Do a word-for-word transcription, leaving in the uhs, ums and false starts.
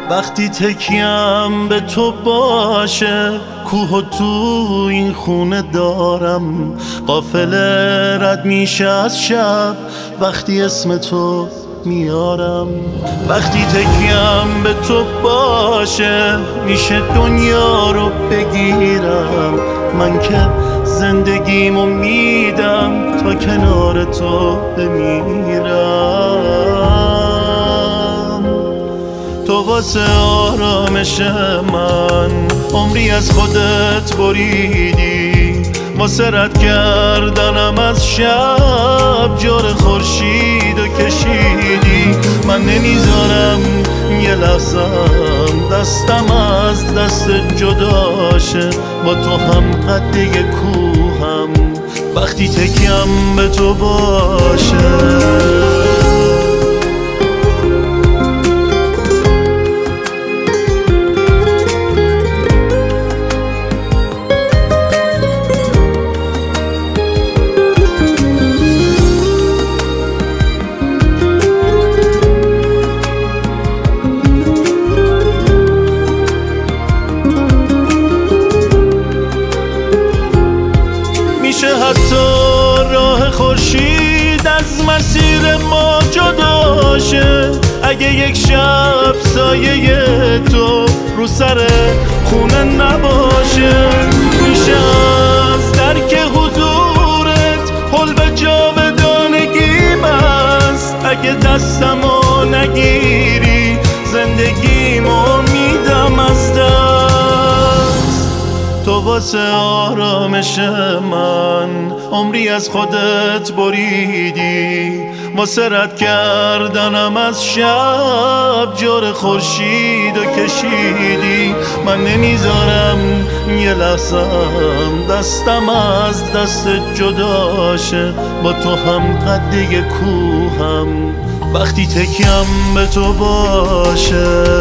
وقتی تکیم به تو باشه، کوه و تو این خونه دارم. قافله رد میشه از شب وقتی اسم تو میارم. وقتی تکیم به تو باشه، میشه دنیا رو بگیرم. من که زندگیمو میدم تا کنار تو بمیرم. تو واسه آرامش من عمری از خودت بریدی، واسه رد کردنم از شب جور خورشید و کشیدی. من نمیذارم یه لحظم دستم از دست جداشه، با تو هم قده کوهم وقتی تکیم به تو باشه. حتی راه خورشید از مسیر ما جدا شه، اگه یک شب سایه تو رو سر خونه نباشه. میشه از درک حضورت حل به جاودانگی بست، اگه دستمو نگیری زندگیمو میدم از دست. تو واسه آرامش من عمری از خودت بریدی، واسه رد کردنم از شب جور خورشید و کشیدی. من نمیذارم یه لحظم دستم از دست جداشه، با تو هم قده کوهم وقتی تکیم به تو باشه.